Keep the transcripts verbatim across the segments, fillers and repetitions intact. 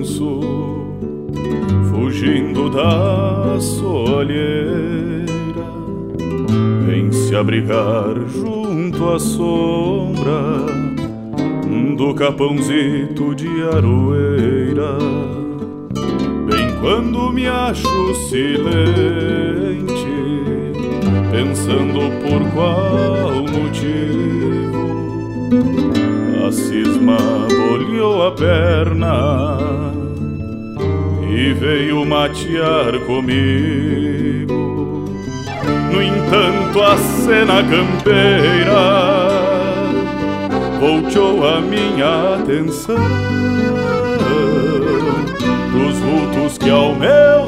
manso, fugindo da soalheira, vem se abrigar junto à sombra do capãozito de aroeira. Bem quando me acho silente, pensando por qual motivo a cisma bolhou a perna e veio matear comigo. No entanto a cena campeira voltou a minha atenção dos vultos que ao meu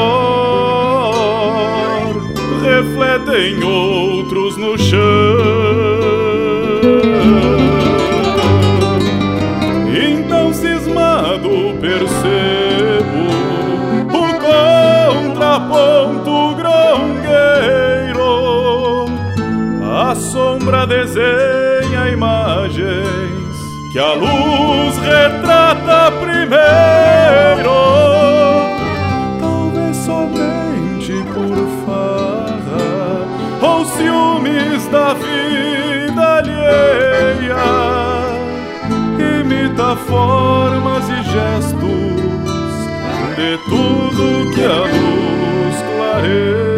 redor refletem outros no chão. Então cismado percebo o contraponto grongueiro, a sombra desenha imagens que a luz retrata primeiro. Talvez somente por farra ou ciúmes da vida alheia, imita formas e gestos de tudo que a luz clareia.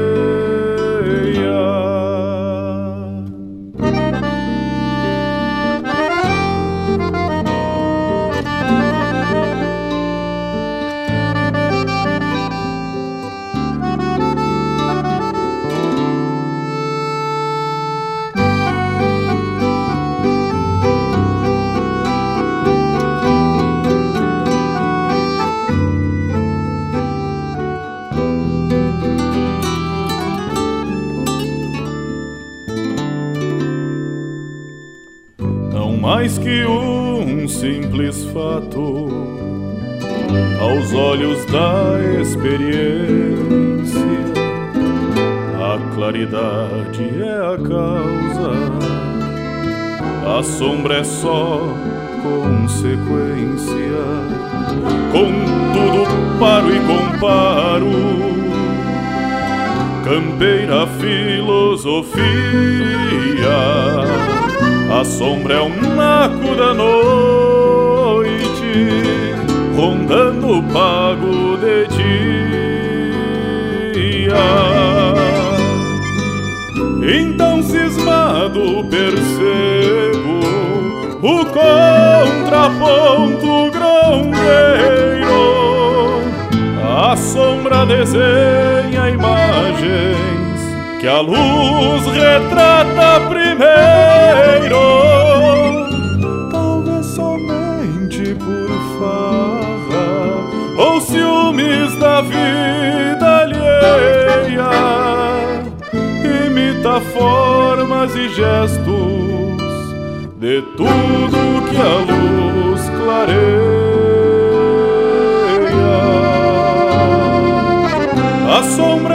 Mais que um simples fato, aos olhos da experiência, a claridade é a causa, a sombra é só consequência. Contudo paro e comparo campeira filosofia. A sombra é um naco da noite, rondando o pago de dia. Então cismado percebo o contraponto grongueiro, a sombra desenha imagens que a luz retrata primeiro. Talvez somente por farra ou ciúmes da vida alheia, imita formas e gestos de tudo que a luz clareia. A sombra